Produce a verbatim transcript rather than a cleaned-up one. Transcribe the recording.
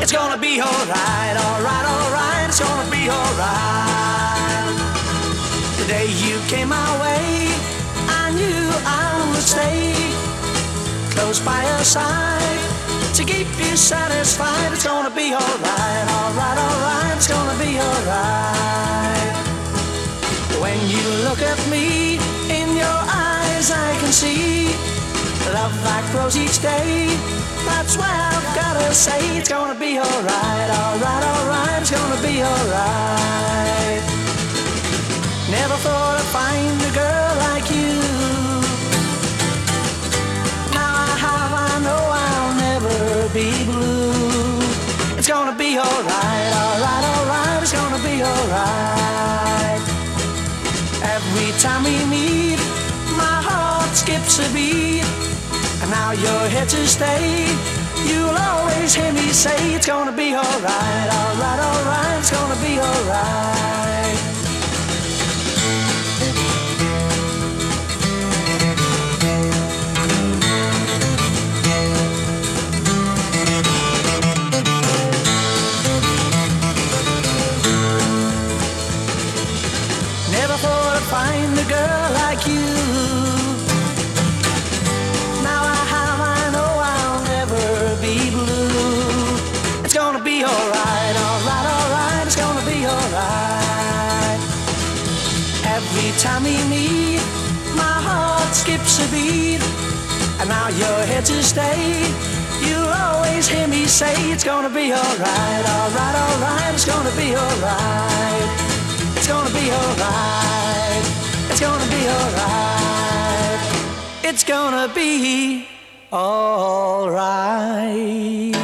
It's gonna be alright, alright, alright. It's gonna be alright. The day you came my way, I knew I would stay close by your side to keep you satisfied. It's gonna be alright, alright, alright. It's gonna be alright. When you look at me, in your eyes I can see love that grows each day. That's why I've gotta say it's gonna be alright, alright, alright. It's gonna be alright. Never thought I'd find a girl like you. Now I have, I know I'll never be blue. It's gonna be alright, alright, alright. It's gonna be alright. Every time we meet, my heart skips a beat. And now you're here to stay. You'll always hear me say it's gonna be alright, alright, alright. It's gonna be alright. Never thought I'd find a girl like you. It's gonna be alright, alright, alright. It's gonna be alright. Every time we meet, my heart skips a beat. And now you're here to stay. You'll always hear me say it's gonna be alright, alright, alright. It's gonna be alright. It's gonna be alright. It's gonna be alright. It's gonna be alright.